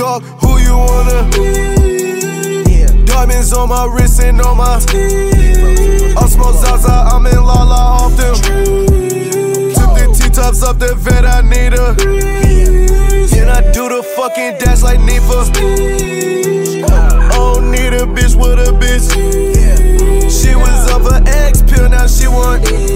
fuck who you wanna be. Diamonds on my wrist and on my teeth. I smoke Zaza, I'm in Lala off them. Took the T-tops up the vet, I need her. And I do the fucking dash like Nifa. I don't need a bitch with a bitch. She was up her ex pill, now she want